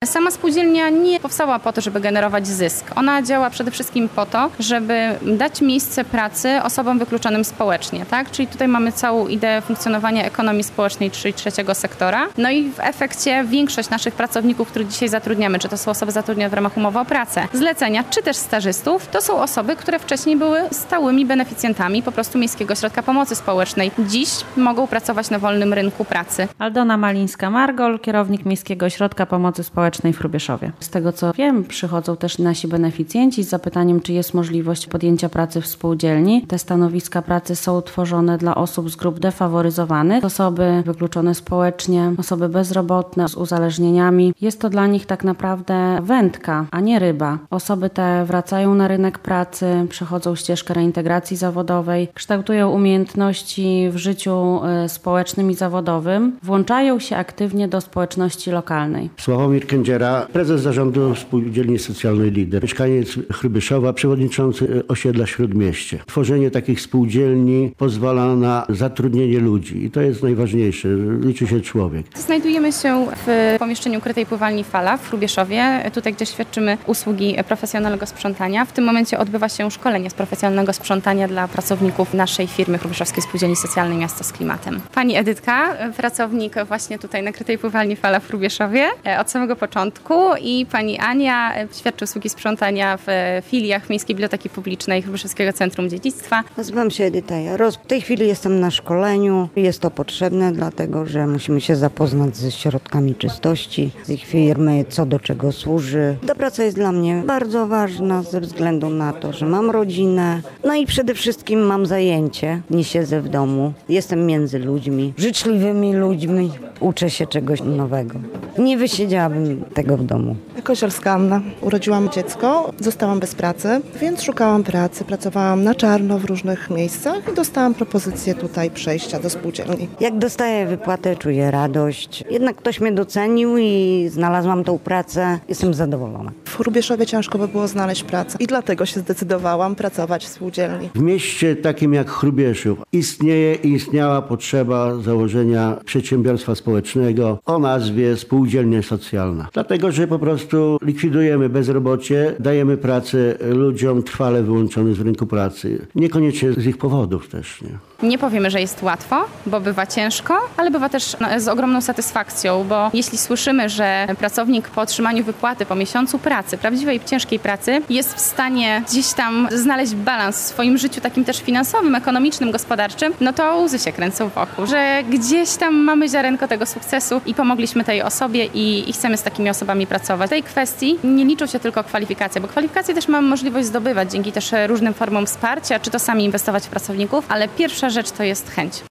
Sama spółdzielnia nie powstała po to, żeby generować zysk. Ona działa przede wszystkim po to, żeby dać miejsce pracy osobom wykluczonym społecznie, tak? Czyli tutaj mamy całą ideę funkcjonowania ekonomii społecznej, czyli trzeciego sektora. No i w efekcie większość naszych pracowników, których dzisiaj zatrudniamy, czy to są osoby zatrudnione w ramach umowy o pracę, zlecenia, czy też stażystów, to są osoby, które wcześniej były stałymi beneficjentami po prostu Miejskiego Ośrodka Pomocy Społecznej. Dziś mogą pracować na wolnym rynku pracy. Aldona Malińska-Margol, kierownik Miejskiego Ośrodka Pomocy Społecznej w Hrubieszowie. Z tego co wiem, przychodzą też nasi beneficjenci z zapytaniem, czy jest możliwość podjęcia pracy w spółdzielni. Te stanowiska pracy są tworzone dla osób z grup defaworyzowanych, osoby wykluczone społecznie, osoby bezrobotne z uzależnieniami. Jest to dla nich tak naprawdę wędka, a nie ryba. Osoby te wracają na rynek pracy, przechodzą ścieżkę reintegracji zawodowej, kształtują umiejętności w życiu społecznym i zawodowym, włączają się aktywnie do społeczności lokalnej. Sławomir Kędziera, prezes zarządu Spółdzielni Socjalnej Lider, mieszkaniec Hrubieszowa, przewodniczący osiedla Śródmieście. Tworzenie takich spółdzielni pozwala na zatrudnienie ludzi i to jest najważniejsze. Liczy się człowiek. Znajdujemy się w pomieszczeniu ukrytej pływalni Fala w Hrubieszowie, tutaj gdzie świadczymy usługi profesjonalnego sprzątania. W tym momencie odbywa się szkolenie z profesjonalnego sprzątania dla pracowników naszej firmy Hrubieszowskiej Spółdzielni Socjalnej Miasto z Klimatem. Pani Edytka, pracownik właśnie tutaj na krytej pływalni Fala w Hrubieszowie od samego początku i pani Ania świadczy usługi sprzątania w filiach Miejskiej Biblioteki Publicznej Hrubieszowskiego Centrum Dziedzictwa. Nazywam się Edyta Jaros. W tej chwili jestem na szkoleniu. Jest to potrzebne, dlatego że musimy się zapoznać ze środkami czystości, z ich firmy, co do czego służy. Ta praca jest dla mnie bardzo ważna ze względu na to, że mam rodzinę, no i przede wszystkim mam zajęcie. Nie siedzę w domu. Jestem między ludźmi, życzliwymi ludźmi. Uczę się czegoś nowego. Nie wysiedziałabym tego w domu. Kozielska Anna. Urodziłam dziecko, zostałam bez pracy, więc szukałam pracy. Pracowałam na czarno w różnych miejscach i dostałam propozycję tutaj przejścia do spółdzielni. Jak dostaję wypłatę, czuję radość. Jednak ktoś mnie docenił i znalazłam tą pracę. Jestem zadowolona. W Hrubieszowie ciężko by było znaleźć pracę i dlatego się zdecydowałam pracować w spółdzielni. W mieście takim jak Hrubieszów istnieje i istniała potrzeba założenia przedsiębiorstwa społecznego o nazwie Spółdzielnia Socjalna. Dlatego, że po prostu likwidujemy bezrobocie, dajemy pracę ludziom trwale wyłączonym z rynku pracy. Niekoniecznie z ich powodów też, nie? Nie powiemy, że jest łatwo, bo bywa ciężko, ale bywa też z ogromną satysfakcją, bo jeśli słyszymy, że pracownik po otrzymaniu wypłaty, po miesiącu pracy, prawdziwej ciężkiej pracy, jest w stanie gdzieś tam znaleźć balans w swoim życiu takim też finansowym, ekonomicznym, gospodarczym, no to łzy się kręcą wokół, że gdzieś tam mamy ziarenko tego sukcesu i pomogliśmy tej osobie i chcemy z takimi osobami pracować. W tej kwestii nie liczą się tylko kwalifikacje, bo kwalifikacje też mamy możliwość zdobywać dzięki też różnym formom wsparcia, czy to sami inwestować w pracowników, ale pierwsza rzecz to jest chęć.